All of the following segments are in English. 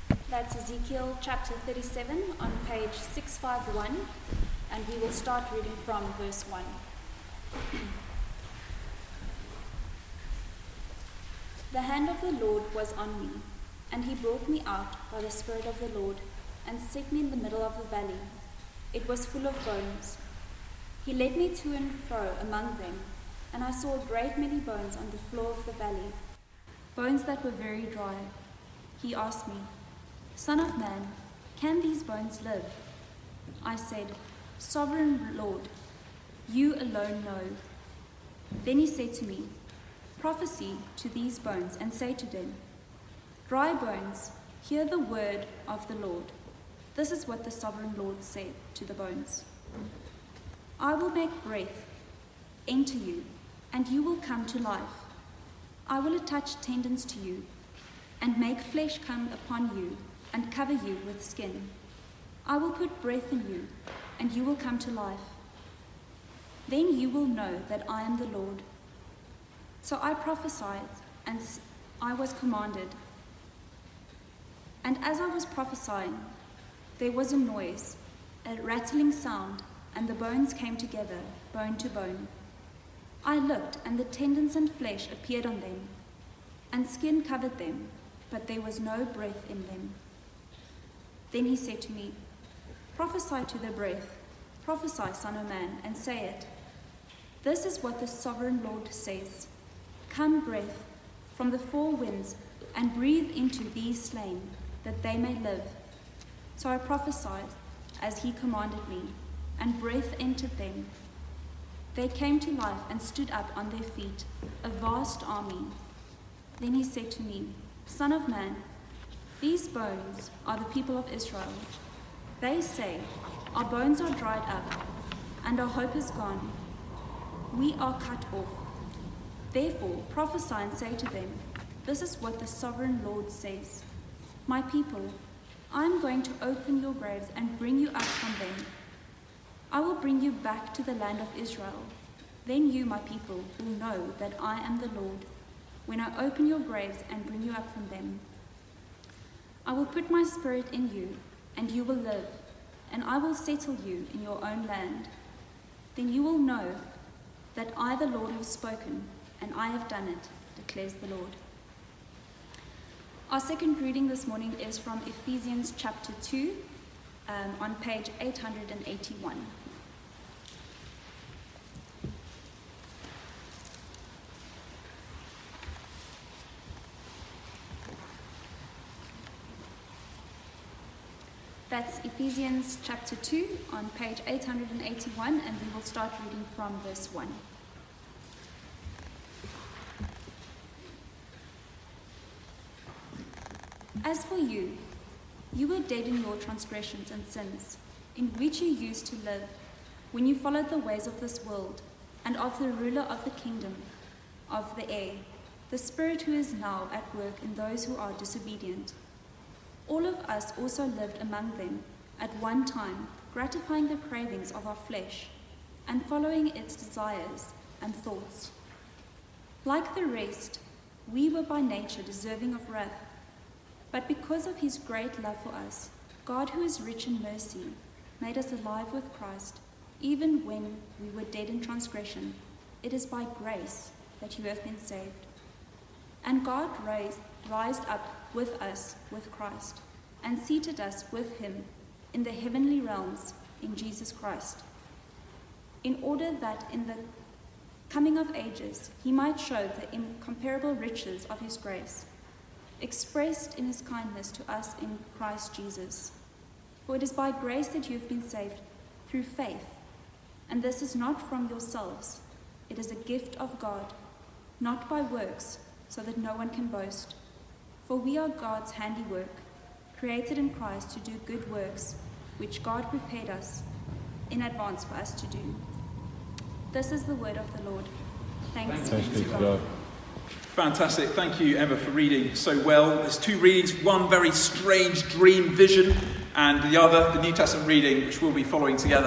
That's Ezekiel chapter 37 on page 651, and we will start reading from verse 1. The hand of the Lord was on me, and he brought me out by the Spirit of the Lord, and set me in the middle of the valley. It was full of bones. He led me to and fro among them, and I saw a great many bones on the floor of the valley, bones that were very dry. He asked me, Son of man, can these bones live? I said, Sovereign Lord, you alone know. Then he said to me, Prophesy to these bones and say to them, Dry bones, hear the word of the Lord. This is what the Sovereign Lord said to the bones. I will make breath enter you, and you will come to life. I will attach tendons to you, and make flesh come upon you, and cover you with skin. I will put breath in you, and you will come to life. Then you will know that I am the Lord. So I prophesied, and I was commanded. And as I was prophesying, there was a noise, a rattling sound, and the bones came together, bone to bone. I looked, and the tendons and flesh appeared on them, and skin covered them, but there was no breath in them. Then he said to me, Prophesy to the breath, prophesy, Son of man, and say it. This is what the Sovereign Lord says. Come, breath, from the four winds, and breathe into these slain, that they may live. So I prophesied, as he commanded me, and breath entered them. They came to life and stood up on their feet, a vast army. Then he said to me, Son of man, these bones are the people of Israel. They say, Our bones are dried up, and our hope is gone. We are cut off. Therefore prophesy and say to them, This is what the Sovereign Lord says. My people, I am going to open your graves and bring you up from them. I will bring you back to the land of Israel. Then you, my people, will know that I am the Lord, when I open your graves and bring you up from them. I will put my spirit in you, and you will live, and I will settle you in your own land. Then you will know that I, the Lord, have spoken, and I have done it, declares the Lord. Our second reading this morning is from Ephesians chapter 2, on page 881. That's Ephesians chapter 2 on page 881, and we will start reading from verse 1. As for you, you were dead in your transgressions and sins, in which you used to live, when you followed the ways of this world, and of the ruler of the kingdom of the air, the Spirit who is now at work in those who are disobedient. All of us also lived among them at one time, gratifying the cravings of our flesh, and following its desires and thoughts. Like the rest, we were by nature deserving of wrath. But because of his great love for us, God, who is rich in mercy, made us alive with Christ, even when we were dead in transgression. It is by grace that you have been saved. And God raised up with us with Christ, and seated us with him in the heavenly realms in Jesus Christ, in order that in the coming of ages he might show the incomparable riches of his grace, expressed in his kindness to us in Christ Jesus. For it is by grace that you have been saved through faith, and this is not from yourselves. It is a gift of God, not by works, so that no one can boast. For we are God's handiwork, created in Christ to do good works, which God prepared us in advance for us to do. This is the word of the Lord. Thanks be to God. Fantastic. Thank you, Emma, for reading so well. There's two readings, one very strange dream vision, and the other, the New Testament reading, which we'll be following together.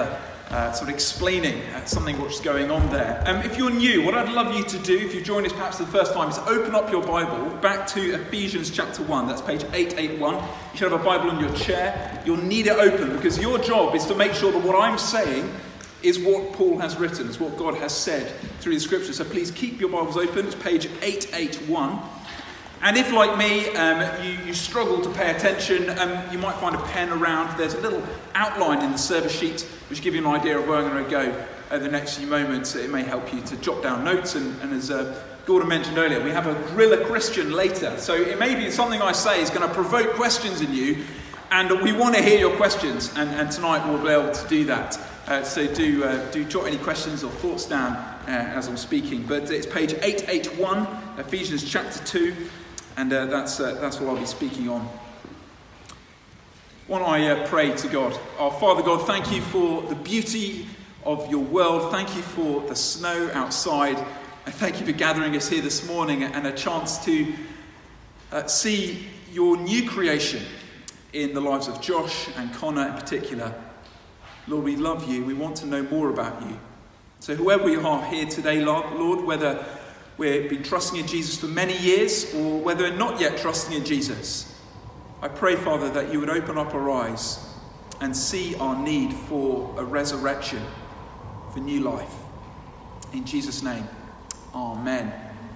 sort of explaining something which is going on there. If you're new, what I'd love you to do, if you've joined us perhaps for the first time, is open up your Bible back to Ephesians chapter 1. That's page 881. You should have a Bible on your chair. You'll need it open because your job is to make sure that what I'm saying is what Paul has written, is what God has said through the scriptures. So please keep your Bibles open. It's page 881. And if, like me, you struggle to pay attention, you might find a pen around. There's a little outline in the service sheet which will give you an idea of where I'm going to go over the next few moments. It may help you to jot down notes. And as Gordon mentioned earlier, we have a Grill a Christian later. So it may be something I say is going to provoke questions in you. And we want to hear your questions. And tonight we'll be able to do that. So do jot any questions or thoughts down as I'm speaking. But it's page 881, Ephesians chapter 2. And that's what I'll be speaking on. Why don't I pray to God? Our Father God, thank you for the beauty of your world. Thank you for the snow outside. I thank you for gathering us here this morning and a chance to see your new creation in the lives of Josh and Connor in particular. Lord, we love you. We want to know more about you. So whoever we are here today, Lord, whether we've been trusting in Jesus for many years or whether we're not yet trusting in Jesus, I pray, Father, that you would open up our eyes and see our need for a resurrection, for new life. In Jesus' name, amen.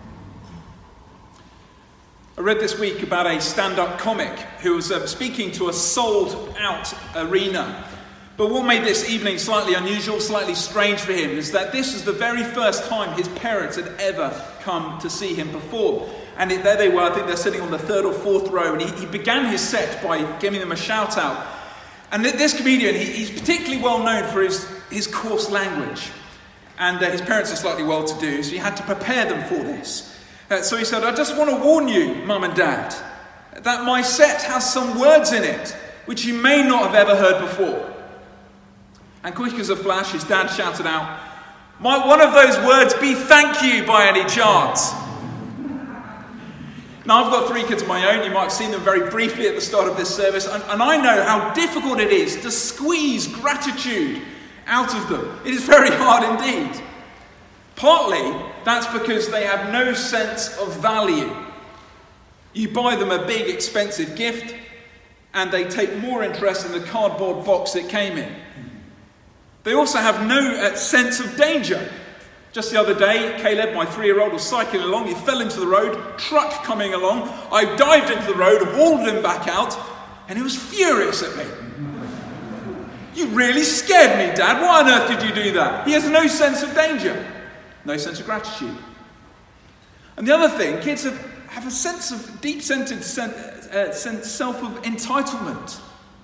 I read this week about a stand-up comic who was speaking to a sold-out arena. But what made this evening slightly unusual, slightly strange for him, is that this was the very first time his parents had ever come to see him perform. And there they were, I think they're sitting on the third or fourth row, and he began his set by giving them a shout out. And this comedian, he's particularly well known for his coarse language. And his parents are slightly well-to-do, so he had to prepare them for this. So he said, I just want to warn you, Mum and Dad, that my set has some words in it which you may not have ever heard before. And quick as a flash, his dad shouted out, might one of those words be thank you by any chance? Now, I've got 3 kids of my own. You might have seen them very briefly at the start of this service. And I know how difficult it is to squeeze gratitude out of them. It is very hard indeed. Partly, that's because they have no sense of value. You buy them a big, expensive gift, and they take more interest in the cardboard box it came in. They also have no sense of danger. Just the other day, Caleb, my 3-year-old, was cycling along. He fell into the road, truck coming along. I dived into the road, hauled him back out, and he was furious at me. You really scared me, Dad. Why on earth did you do that? He has no sense of danger, no sense of gratitude. And the other thing, kids have a sense of deep-centered sense of entitlement.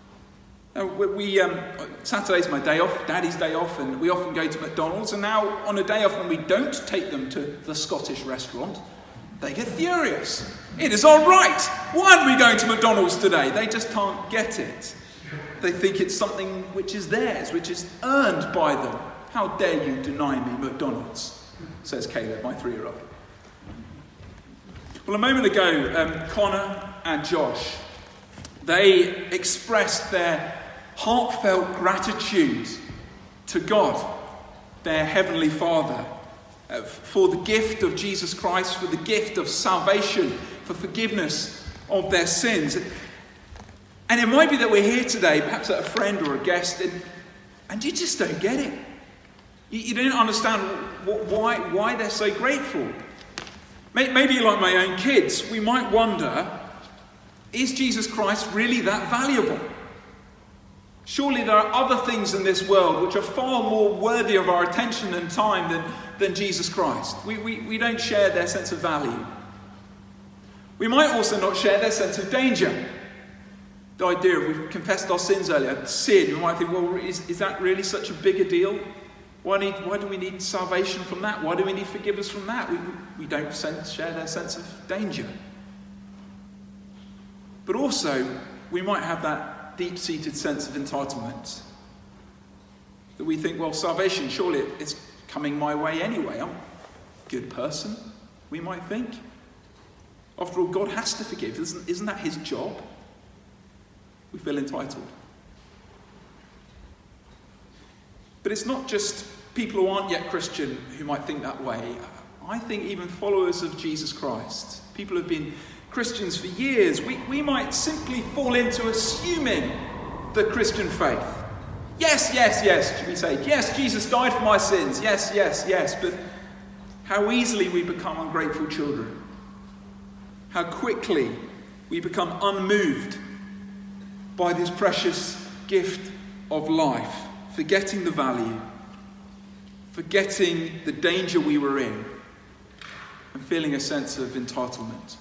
Saturday's my day off, Daddy's day off, and we often go to McDonald's. And now, on a day off when we don't take them to the Scottish restaurant, they get furious. It is our right. Why aren't we going to McDonald's today? They just can't get it. They think it's something which is theirs, which is earned by them. How dare you deny me McDonald's, says Caleb, my 3-year-old. Well, a moment ago, Connor and Josh, they expressed their heartfelt gratitude to God, their Heavenly Father, for the gift of Jesus Christ, for the gift of salvation, for forgiveness of their sins. And it might be that we're here today, perhaps at a friend or a guest, and you just don't get it. You don't understand why they're so grateful. Maybe like my own kids, we might wonder, is Jesus Christ really that valuable? Surely there are other things in this world which are far more worthy of our attention and time than Jesus Christ. We don't share their sense of value. We might also not share their sense of danger. The idea of we've confessed our sins earlier, sin, we might think, well, is that really such a big a deal? Why do we need salvation from that? Why do we need forgiveness from that? We don't share their sense of danger. But also, we might have that deep-seated sense of entitlement. That we think, well, salvation, surely it's coming my way anyway. I'm a good person, we might think. After all, God has to forgive. Isn't that his job? We feel entitled. But But it's not just people who aren't yet Christian who might think that way. I think even followers of Jesus Christ, people who have been Christians for years, we might simply fall into assuming the Christian faith. Yes, we say, yes, Jesus died for my sins. Yes. But how easily we become ungrateful children. How quickly we become unmoved by this precious gift of life, forgetting the value, forgetting the danger we were in, and feeling a sense of entitlement.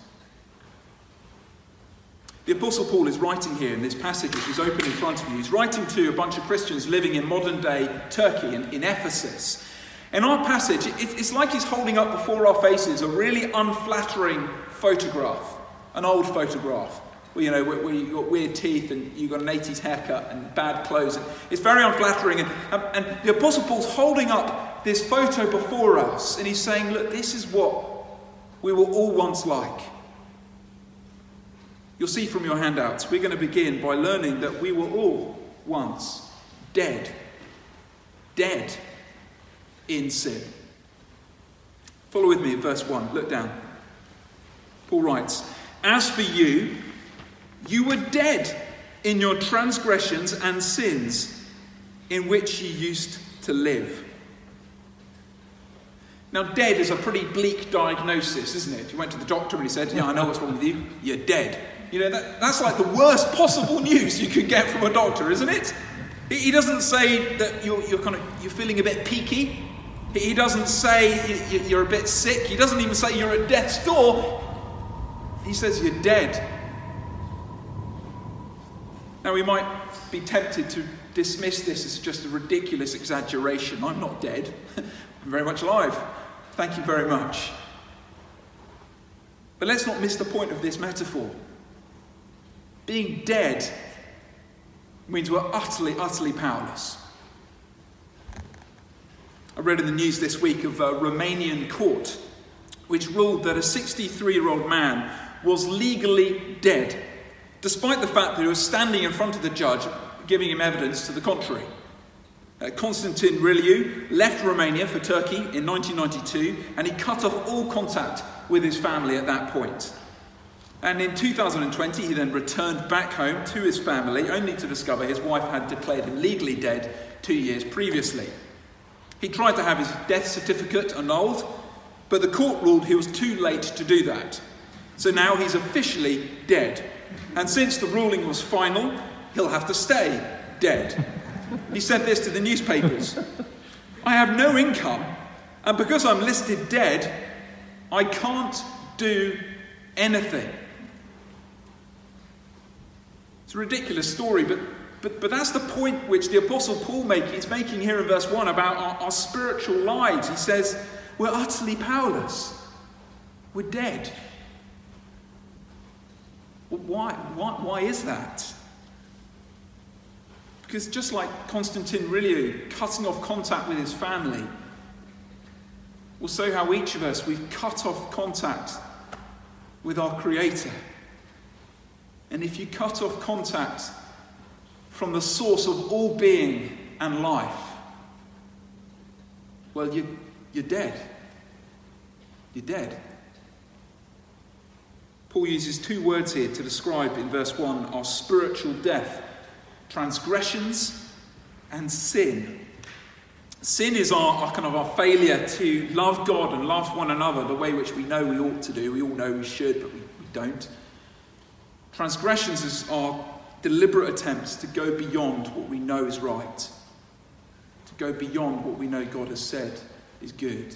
The Apostle Paul is writing here in this passage, which is open in front of you. He's writing to a bunch of Christians living in modern-day Turkey, in Ephesus. In our passage, it's like he's holding up before our faces a really unflattering photograph, an old photograph, where you've got weird teeth and you've got an 80s haircut and bad clothes. It's very unflattering. And the Apostle Paul's holding up this photo before us, and he's saying, look, this is what we were all once like. You'll see from your handouts, we're going to begin by learning that we were all once dead in sin. Follow with me in verse 1. Look down. Paul writes, as for you, you were dead in your transgressions and sins in which you used to live. Now, dead is a pretty bleak diagnosis, isn't it? If you went to the doctor and he said, I know what's wrong with you, you're dead. That's like the worst possible news you could get from a doctor, isn't it? He doesn't say that you're feeling a bit peaky. He doesn't say you're a bit sick. He doesn't even say you're at death's door. He says you're dead. Now, we might be tempted to dismiss this as just a ridiculous exaggeration. I'm not dead. I'm very much alive. Thank you very much. But let's not miss the point of this metaphor. Being dead means we're utterly, utterly powerless. I read in the news this week of a Romanian court which ruled that a 63-year-old man was legally dead, despite the fact that he was standing in front of the judge giving him evidence to the contrary. Constantin Riliu left Romania for Turkey in 1992, and he cut off all contact with his family at that point. And in 2020, he then returned back home to his family, only to discover his wife had declared him legally dead 2 years previously. He tried to have his death certificate annulled, but the court ruled he was too late to do that. So now he's officially dead. And since the ruling was final, he'll have to stay dead. He said this to the newspapers. I have no income, and because I'm listed dead, I can't do anything. It's a ridiculous story, but that's the point which the Apostle Paul is making here in verse 1 about our spiritual lives. He says, we're utterly powerless. We're dead. Well, why is that? Because just like Constantin Riliu cutting off contact with his family, well, so how each of us, we've cut off contact with our Creator. And if you cut off contact from the source of all being and life, well, you're dead. You're dead. Paul uses two words here to describe in verse 1 our spiritual death: transgressions and sin. Sin is our failure to love God and love one another the way which we know we ought to do. We all know we should, but we don't. Transgressions is our deliberate attempts to go beyond what we know is right, to go beyond what we know God has said is good.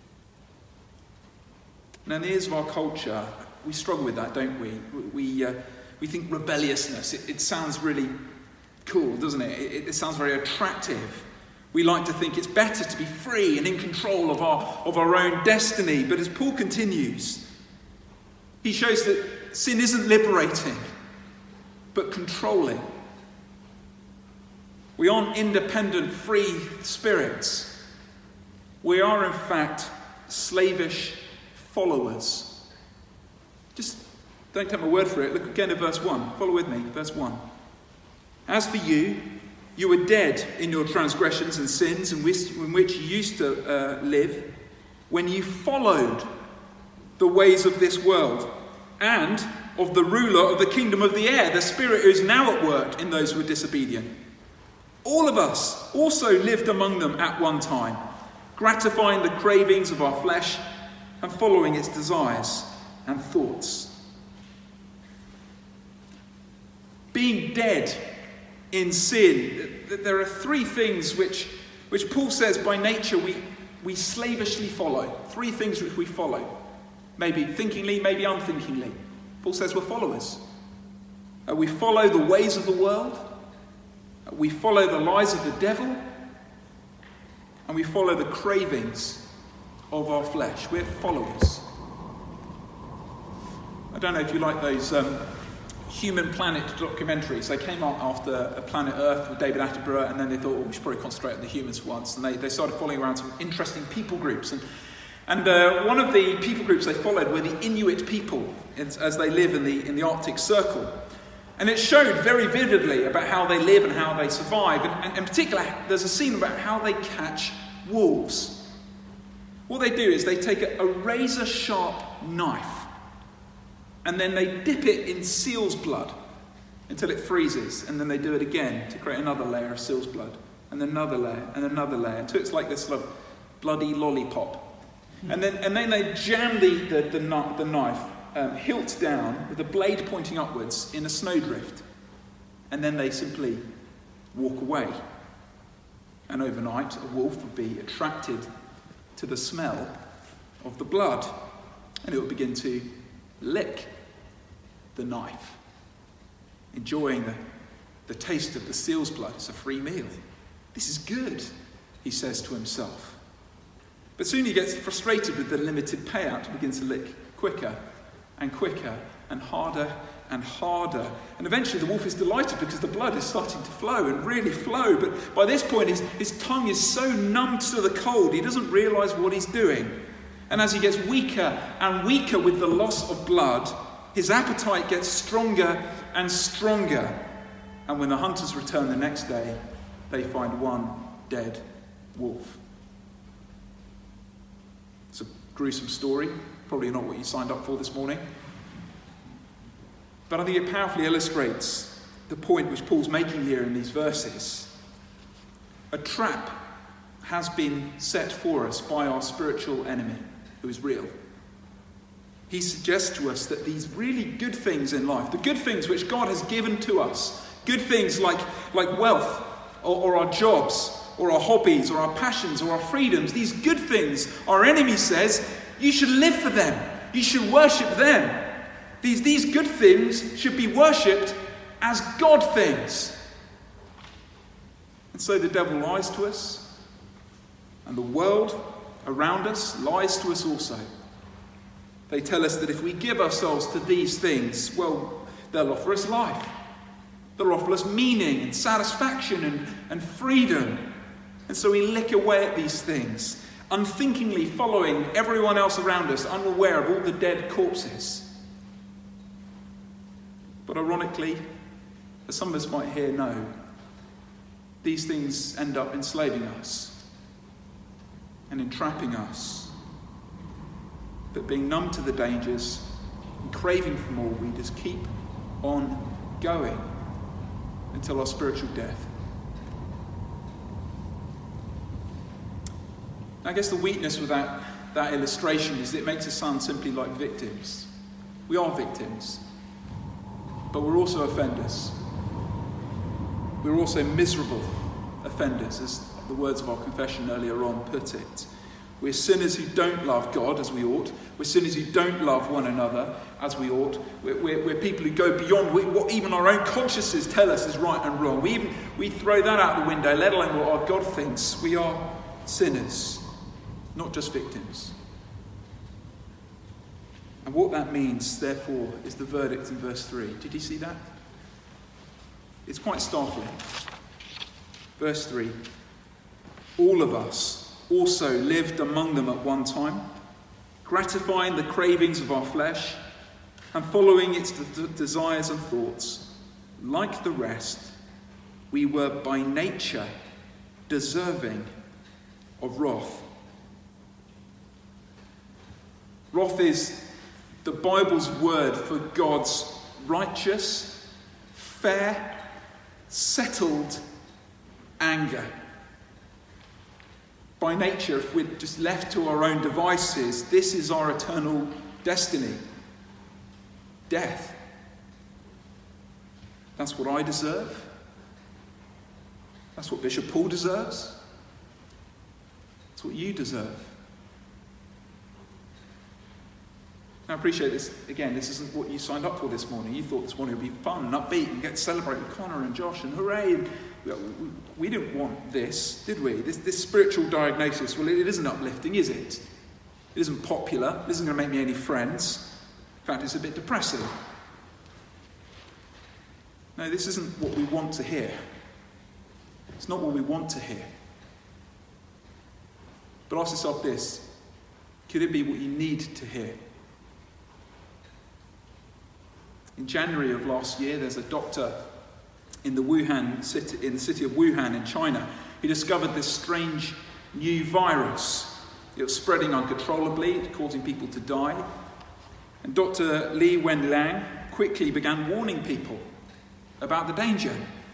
Now, in the ears of our culture, we struggle with that, don't we? We think rebelliousness, it sounds really cool, doesn't it? It sounds very attractive. We like to think it's better to be free and in control of our own destiny. But as Paul continues, he shows that sin isn't liberating, but controlling. We aren't independent, free spirits. We are, in fact, slavish followers. Just don't take my word for it. Look again at verse 1. Follow with me, verse 1. As for you, You were dead in your transgressions and sins in which you used to live when you followed the ways of this world and of the ruler of the kingdom of the air, the spirit who is now at work in those who are disobedient. All of us also lived among them at one time, gratifying the cravings of our flesh and following its desires and thoughts. Being dead in sin, there are three things which Paul says by nature we slavishly follow. Three things which we follow. Maybe thinkingly, maybe unthinkingly. Paul says we're followers. We follow the ways of the world. We follow the lies of the devil. And we follow the cravings of our flesh. We're followers. I don't know if you like those Human Planet documentaries. They came out after Planet Earth with David Attenborough, and then they thought, we should probably concentrate on the humans for once. And they started following around some interesting people groups. And one of the people groups they followed were the Inuit people as they live in the Arctic Circle. And it showed very vividly about how they live and how they survive. And in particular, there's a scene about how they catch wolves. What they do is they take a razor-sharp knife and then they dip it in seal's blood until it freezes. And then they do it again to create another layer of seal's blood. And another layer and another layer. Until it's like this sort of bloody lollipop. And then they jam the knife hilt down with the blade pointing upwards in a snowdrift. And then they simply walk away. And overnight, a wolf would be attracted to the smell of the blood. And it would begin to lick the knife, enjoying the taste of the seal's blood. It's a free meal. This is good, he says to himself. But soon he gets frustrated with the limited payout and begins to lick quicker and quicker and harder and harder. And eventually the wolf is delighted because the blood is starting to flow and really flow. But by this point his tongue is so numbed to the cold he doesn't realise what he's doing. And as he gets weaker and weaker with the loss of blood, his appetite gets stronger and stronger. And when the hunters return the next day, they find one dead wolf. It's a gruesome story, probably not what you signed up for this morning. But I think it powerfully illustrates the point which Paul's making here in these verses. A trap has been set for us by our spiritual enemy, who is real. He suggests to us that these really good things in life, the good things which God has given to us, good things like wealth or our jobs or our hobbies or our passions or our freedoms, these good things, our enemy says, you should live for them. You should worship them. These good things should be worshipped as God things. And so the devil lies to us, and the world around us lies to us also. They tell us that if we give ourselves to these things, well, they'll offer us life. They'll offer us meaning and satisfaction and freedom. And so we lick away at these things, unthinkingly following everyone else around us, unaware of all the dead corpses. But ironically, as some of us might here know, these things end up enslaving us and entrapping us. But being numb to the dangers and craving for more, we just keep on going until our spiritual death. I guess the weakness with that illustration is that it makes us sound simply like victims. We are victims, but we're also offenders. We're also miserable offenders, as the words of our confession earlier on put it. We're sinners who don't love God as we ought. We're sinners who don't love one another as we ought. We're people who go beyond what even our own consciences tell us is right and wrong. We throw that out the window, let alone what our God thinks. We are sinners, not just victims. And what that means, therefore, is the verdict in verse 3. Did you see that? It's quite startling. Verse 3. All of us also lived among them at one time, gratifying the cravings of our flesh and following its desires and thoughts. Like the rest, we were by nature deserving of wrath. Wrath is the Bible's word for God's righteous, fair, settled anger. By nature, if we're just left to our own devices, this is our eternal destiny. Death. That's what I deserve. That's what Bishop Paul deserves. That's what you deserve. Now, I appreciate this. Again, this isn't what you signed up for this morning. You thought this morning would be fun and upbeat and get to celebrate with Connor and Josh and hooray. We didn't want this, did we? This spiritual diagnosis, well, it isn't uplifting, is it? It isn't popular. It isn't going to make me any friends. In fact, it's a bit depressing. No, this isn't what we want to hear. It's not what we want to hear. But ask yourself this: could it be what you need to hear? In January of last year, there's a doctor in the city of Wuhan in China. He discovered this strange new virus. It was spreading uncontrollably, causing people to die. And Dr. Li Wenliang quickly began warning people about the danger.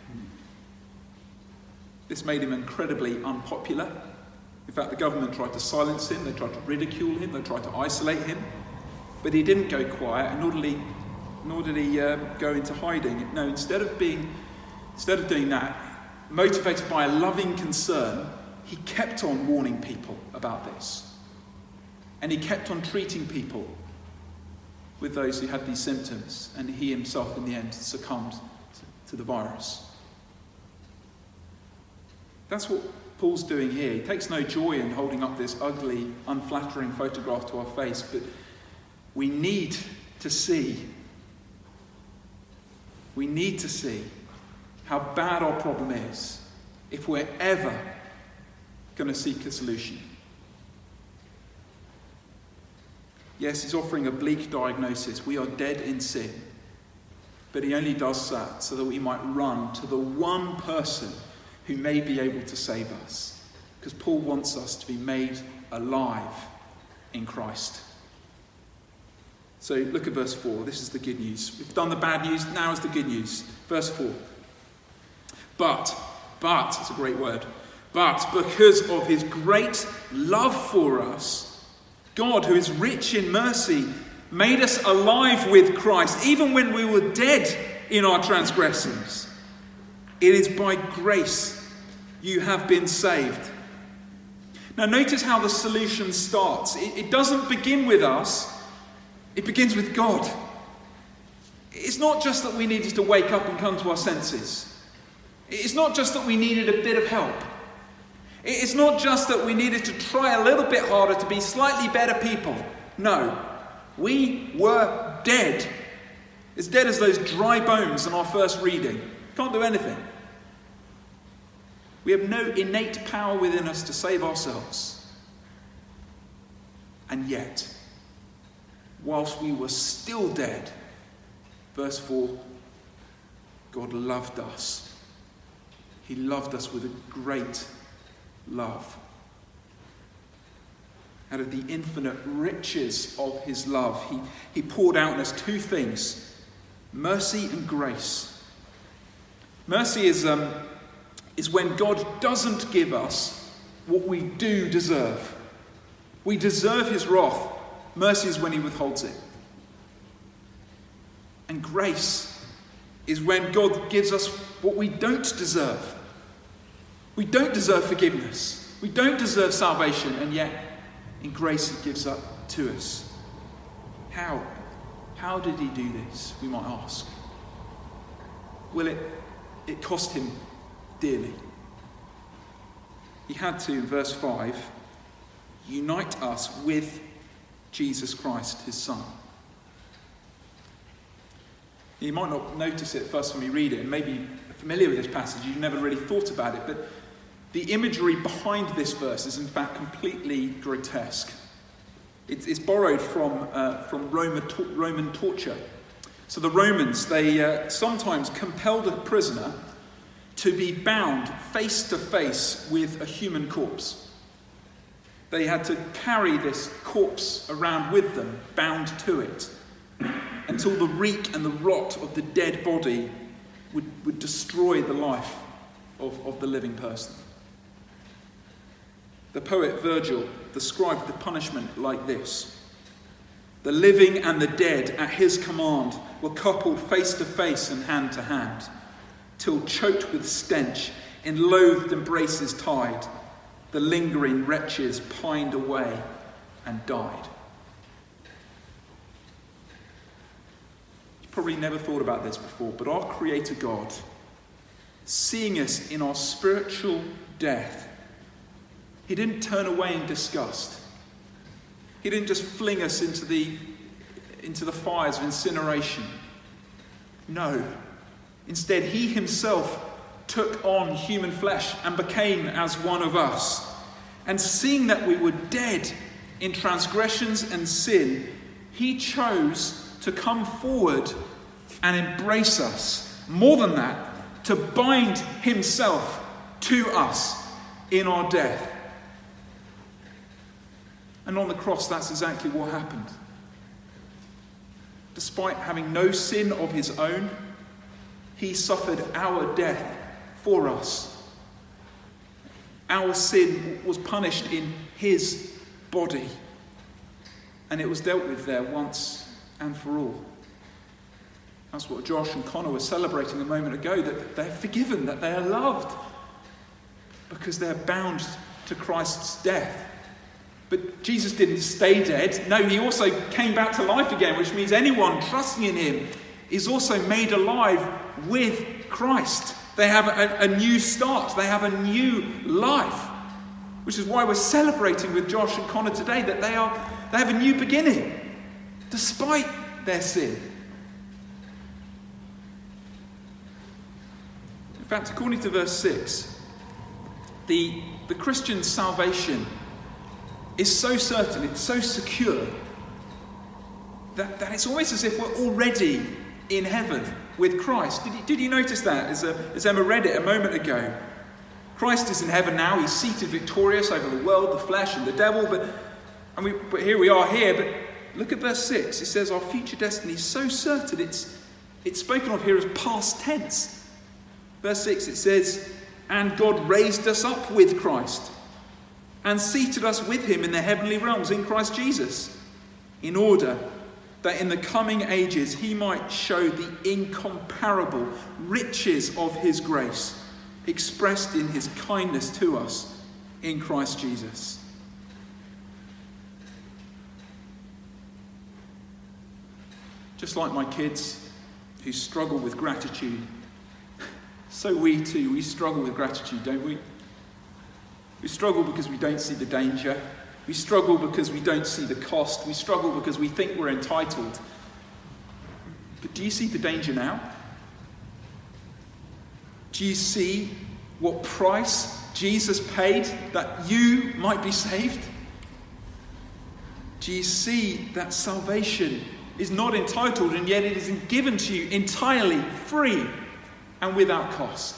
This made him incredibly unpopular. In fact, the government tried to silence him, they tried to ridicule him, they tried to isolate him. But he didn't go quiet, and nor did he go into hiding. No, instead of doing that, motivated by a loving concern, he kept on warning people about this. And he kept on treating people with those who had these symptoms. And he himself, in the end, succumbed to the virus. That's what Paul's doing here. He takes no joy in holding up this ugly, unflattering photograph to our face, but we need to see how bad our problem is if we're ever going to seek a solution. Yes, he's offering a bleak diagnosis. We are dead in sin. But he only does that so that we might run to the one person who may be able to save us. Because Paul wants us to be made alive in Christ. So look at verse 4. This is the good news. We've done the bad news. Now is the good news. Verse 4. But, it's a great word. But because of his great love for us, God, who is rich in mercy, made us alive with Christ, even when we were dead in our transgressions. It is by grace you have been saved. Now notice how the solution starts. It doesn't begin with us. It begins with God. It's not just that we needed to wake up and come to our senses. It's not just that we needed a bit of help. It's not just that we needed to try a little bit harder to be slightly better people. No, we were dead. As dead as those dry bones in our first reading. Can't do anything. We have no innate power within us to save ourselves. And yet, whilst we were still dead, verse 4, God loved us. He loved us with a great love. Out of the infinite riches of his love, he poured out on us two things: mercy and grace. Mercy is when God doesn't give us what we do deserve. We deserve his wrath. Mercy is when he withholds it. And grace is when God gives us what we don't deserve. We don't deserve forgiveness. We don't deserve salvation, and yet in grace he gives up to us. How? How did he do this, we might ask? Well, it cost him dearly. He had to, in verse 5, unite us with Jesus Christ, his Son. You might not notice it first when we read it, and maybe you're familiar with this passage, you've never really thought about it, but the imagery behind this verse is in fact completely grotesque. It's borrowed from Roman torture. So the Romans, they sometimes compelled a prisoner to be bound face to face with a human corpse. They had to carry this corpse around with them, bound to it, until the reek and the rot of the dead body would destroy the life of the living person. The poet Virgil described the punishment like this: the living and the dead at his command were coupled face to face and hand to hand, till choked with stench, in loathed embraces tied, the lingering wretches pined away and died. You've probably never thought about this before, but our Creator God, seeing us in our spiritual death, he didn't turn away in disgust. He didn't just fling us into the fires of incineration. No. Instead, he himself took on human flesh and became as one of us. And seeing that we were dead in transgressions and sin, he chose to come forward and embrace us. More than that, to bind himself to us in our death. And on the cross, that's exactly what happened. Despite having no sin of his own, he suffered our death for us. Our sin was punished in his body, and it was dealt with there once and for all. That's what Josh and Connor were celebrating a moment ago, that they're forgiven, that they are loved, because they're bound to Christ's death. But Jesus didn't stay dead. No, he also came back to life again, which means anyone trusting in him is also made alive with Christ. They have a new start. They have a new life, which is why we're celebrating with Josh and Connor today, that they have a new beginning, despite their sin. In fact, according to verse 6, the Christian's salvation is so certain, it's so secure, that it's almost as if we're already in heaven with Christ. Did you notice that as Emma read it a moment ago? Christ is in heaven now. He's seated victorious over the world, the flesh, and the devil. But here we are here. But look at verse 6. It says our future destiny is so certain. It's spoken of here as past tense. Verse 6, it says, and God raised us up with Christ and seated us with him in the heavenly realms in Christ Jesus, in order that in the coming ages he might show the incomparable riches of his grace, expressed in his kindness to us in Christ Jesus. Just like my kids who struggle with gratitude, so we too, we struggle with gratitude, don't we? We struggle because we don't see the danger. We struggle because we don't see the cost. We struggle because we think we're entitled. But do you see the danger now? Do you see what price Jesus paid that you might be saved? Do you see that salvation is not entitled, and yet it is given to you entirely free and without cost?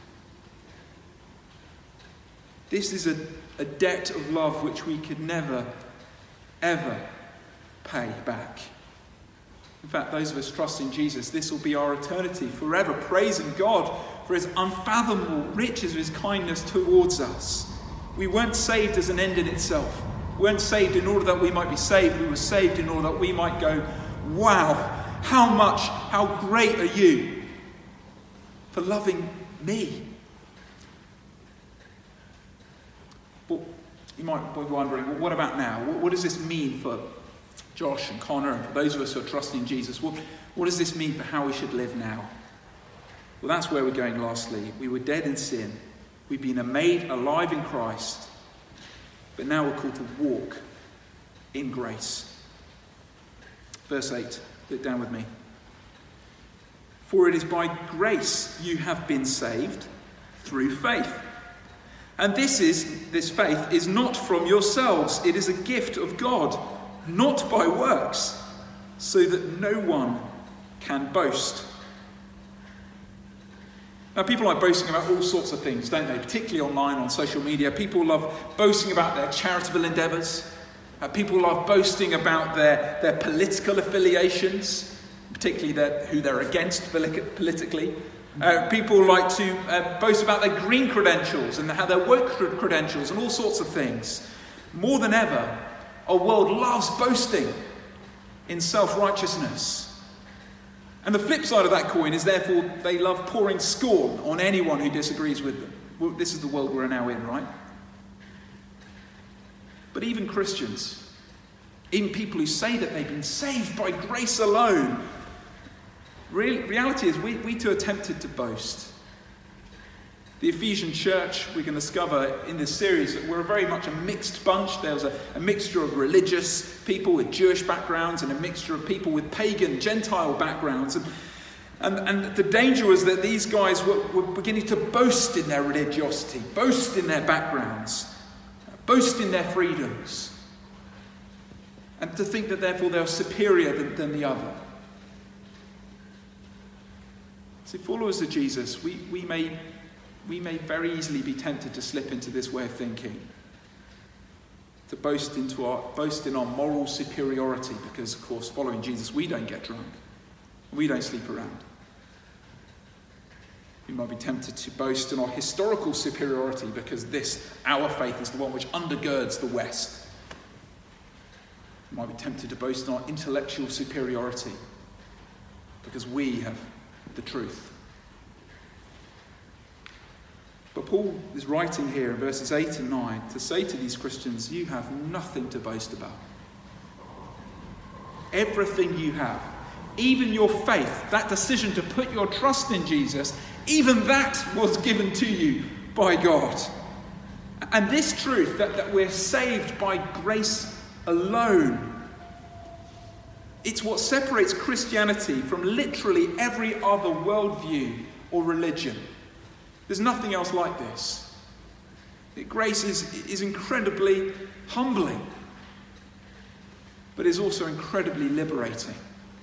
This is a debt of love which we could never, ever pay back. In fact, those of us trusting Jesus, this will be our eternity, forever praising God for his unfathomable riches of his kindness towards us. We weren't saved as an end in itself. We weren't saved in order that we might be saved. We were saved in order that we might go, wow, how great are you for loving me? But you might be wondering, well, what about now? What does this mean for Josh and Connor and for those of us who are trusting Jesus? What does this mean for how we should live now? Well, that's where we're going lastly. We were dead in sin. We've been made alive in Christ. But now we're called to walk in grace. Verse 8, look down with me. For it is by grace you have been saved through faith. And this faith is not from yourselves. It is a gift of God, not by works, so that no one can boast. Now, people like boasting about all sorts of things, don't they? Particularly online, on social media. People love boasting about their charitable endeavours. People love boasting about their political affiliations, particularly who they're against politically. People like to boast about their green credentials and how their woke credentials and all sorts of things. More than ever, our world loves boasting in self-righteousness. And the flip side of that coin is, therefore, they love pouring scorn on anyone who disagrees with them. Well, this is the world we're now in, right? But even Christians, even people who say that they've been saved by grace alone, reality is we too are tempted to boast. The Ephesian church, we can discover in this series that we're very much a mixed bunch. There was a mixture of religious people with Jewish backgrounds and a mixture of people with pagan, Gentile backgrounds. And the danger was that these guys were beginning to boast in their religiosity, boast in their backgrounds, boast in their freedoms, and to think that therefore they are superior than the other. See, followers of Jesus, we may very easily be tempted to slip into this way of thinking, to boast in our moral superiority, because, of course, following Jesus, we don't get drunk, we don't sleep around. We might be tempted to boast in our historical superiority, because our faith is the one which undergirds the West. We might be tempted to boast in our intellectual superiority, because we have the truth. But Paul is writing here in verses 8 and 9 to say to these Christians, you have nothing to boast about. Everything you have, even your faith, that decision to put your trust in Jesus, even that was given to you by God. And this truth that we're saved by grace alone, it's what separates Christianity from literally every other worldview or religion. There's nothing else like this. Grace is incredibly humbling, but is also incredibly liberating.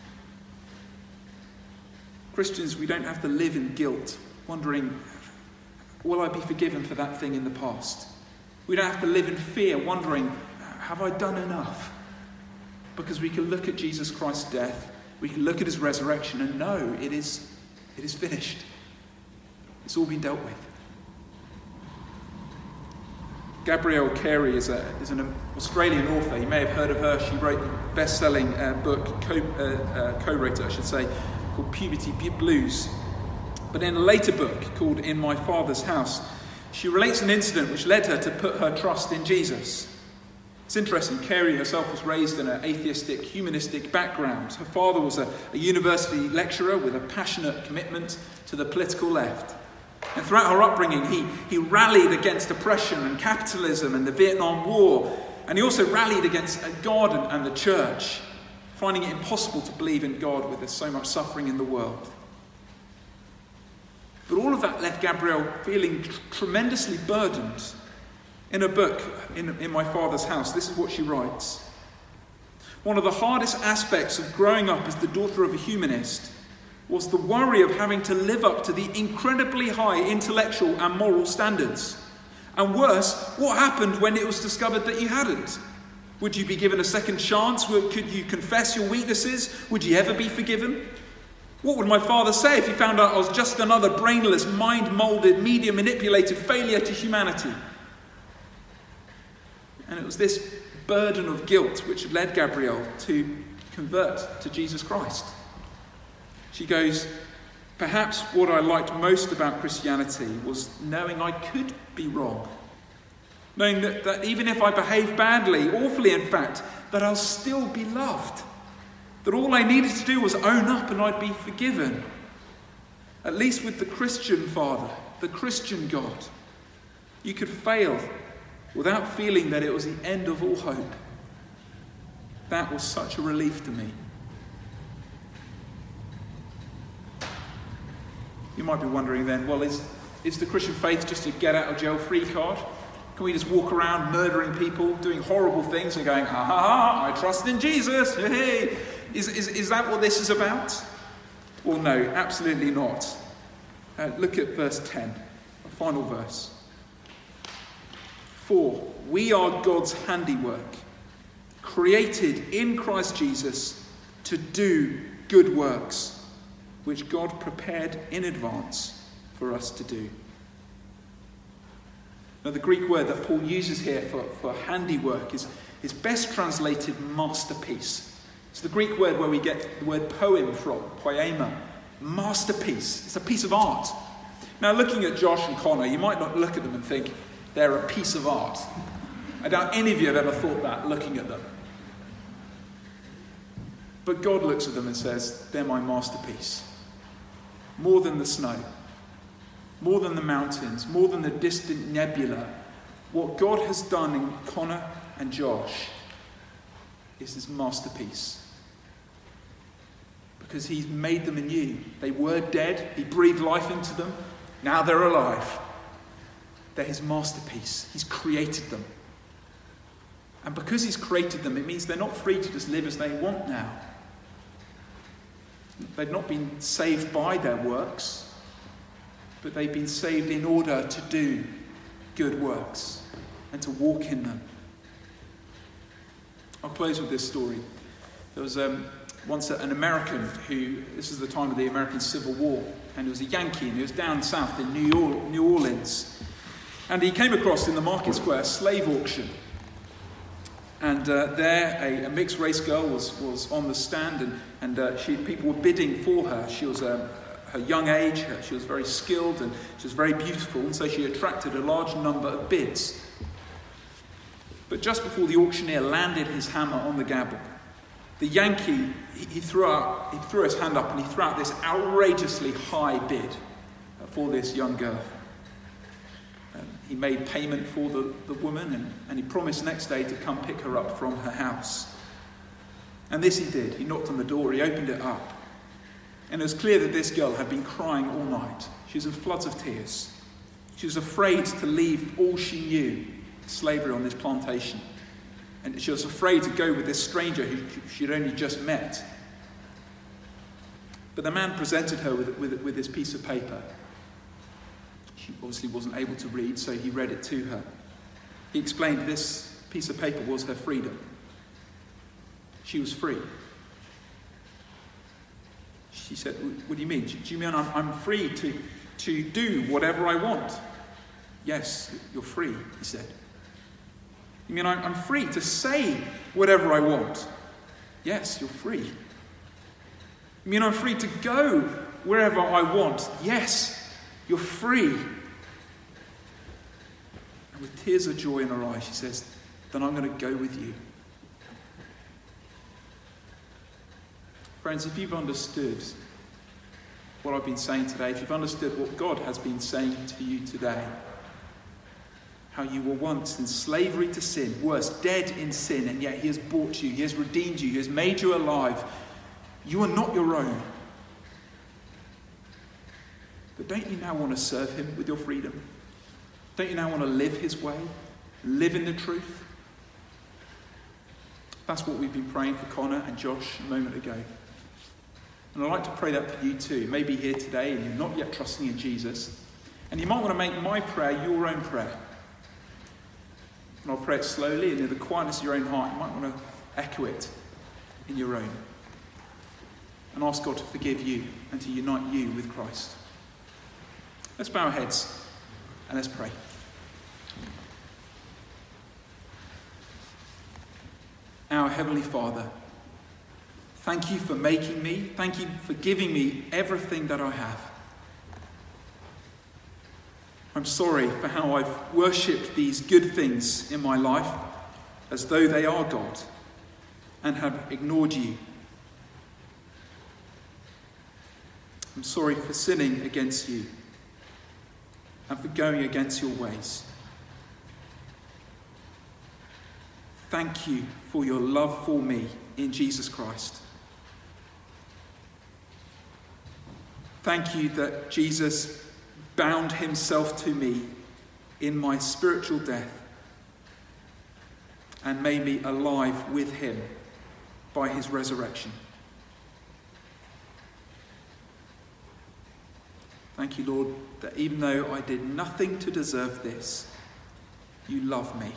Christians, we don't have to live in guilt, wondering, will I be forgiven for that thing in the past? We don't have to live in fear, wondering, have I done enough? Because we can look at Jesus Christ's death, we can look at his resurrection and know it is finished. It's all been dealt with. Gabrielle Carey is an Australian author. You may have heard of her. She wrote the best-selling book, co-wrote it, I should say, called Puberty Blues. But in a later book called In My Father's House, she relates an incident which led her to put her trust in Jesus. It's interesting, Carey herself was raised in an atheistic, humanistic background. Her father was a university lecturer with a passionate commitment to the political left. And throughout her upbringing, he rallied against oppression and capitalism and the Vietnam War. And he also rallied against God and the church, finding it impossible to believe in God with so much suffering in the world. But all of that left Gabrielle feeling tremendously burdened. In a book, in My Father's House, this is what she writes. One of the hardest aspects of growing up as the daughter of a humanist was the worry of having to live up to the incredibly high intellectual and moral standards. And worse, what happened when it was discovered that you hadn't? Would you be given a second chance? Could you confess your weaknesses? Would you ever be forgiven? What would my father say if he found out I was just another brainless, mind-moulded, media-manipulated failure to humanity? And it was this burden of guilt which led Gabrielle to convert to Jesus Christ. She goes, perhaps what I liked most about Christianity was knowing I could be wrong. Knowing that even if I behave badly, awfully in fact, that I'll still be loved. That all I needed to do was own up and I'd be forgiven. At least with the Christian Father, the Christian God, you could fail without feeling that it was the end of all hope. That was such a relief to me. You might be wondering then, well, is the Christian faith just a get-out-of-jail-free card? Can we just walk around murdering people, doing horrible things and going, ha ha ha, I trust in Jesus, hey. Is that what this is about? Well, no, absolutely not. Look at verse 10, the final verse. For we are God's handiwork, created in Christ Jesus to do good works, which God prepared in advance for us to do. Now, the Greek word that Paul uses here for handiwork is best translated masterpiece. It's the Greek word where we get the word poem from, poema, masterpiece. It's a piece of art. Now, looking at Josh and Connor, you might not look at them and think they're a piece of art. I doubt any of you have ever thought that looking at them. But God looks at them and says, they're my masterpiece. More than the snow, more than the mountains, more than the distant nebula, what God has done in Connor and Josh is his masterpiece. Because he's made them anew. They were dead. He breathed life into them. Now they're alive. They're his masterpiece. He's created them. And because he's created them, it means they're not free to just live as they want now. They've not been saved by their works, but they've been saved in order to do good works and to walk in them. I'll close with this story. There was once an American this is the time of the American Civil War, and he was a Yankee, and he was down south in New Orleans. And he came across in the market square a slave auction. And there a mixed race girl was on the stand, and people were bidding for her. She was her young age, she was very skilled, and she was very beautiful, and so she attracted a large number of bids. But just before the auctioneer landed his hammer on the gavel, the Yankee, he threw his hand up and he threw out this outrageously high bid for this young girl. He made payment for the woman, and he promised next day to come pick her up from her house. And this he did. He knocked on the door, he opened it up. And it was clear that this girl had been crying all night. She was in floods of tears. She was afraid to leave all she knew, slavery on this plantation. And she was afraid to go with this stranger who she'd only just met. But the man presented her with this piece of paper. She obviously wasn't able to read, so he read it to her. He explained this piece of paper was her freedom. She was free. She said, what do you mean? Do you mean I'm free to do whatever I want? Yes, you're free, he said. You mean I'm free to say whatever I want? Yes, you're free. You mean I'm free to go wherever I want? Yes, you're free. And with tears of joy in her eyes, she says, then I'm going to go with you. Friends, if you've understood what I've been saying today, if you've understood what God has been saying to you today, how you were once in slavery to sin, worse, dead in sin, and yet he has bought you, he has redeemed you, he has made you alive. You are not your own. But don't you now want to serve him with your freedom? Don't you now want to live his way? Live in the truth? That's what we've been praying for Connor and Josh a moment ago. And I'd like to pray that for you too. Maybe here today and you're not yet trusting in Jesus. And you might want to make my prayer your own prayer. And I'll pray it slowly, and in the quietness of your own heart, you might want to echo it in your own. And ask God to forgive you and to unite you with Christ. Let's bow our heads and let's pray. Our Heavenly Father, thank you for making me. Thank you for giving me everything that I have. I'm sorry for how I've worshipped these good things in my life as though they are God and have ignored you. I'm sorry for sinning against you and for going against your ways. Thank you for your love for me in Jesus Christ. Thank you that Jesus bound himself to me in my spiritual death and made me alive with him by his resurrection. Thank you, Lord, that even though I did nothing to deserve this, you love me.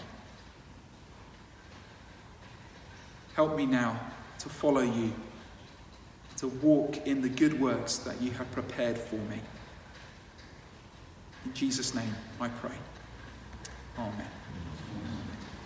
Help me now to follow you, to walk in the good works that you have prepared for me. In Jesus' name I pray. Amen.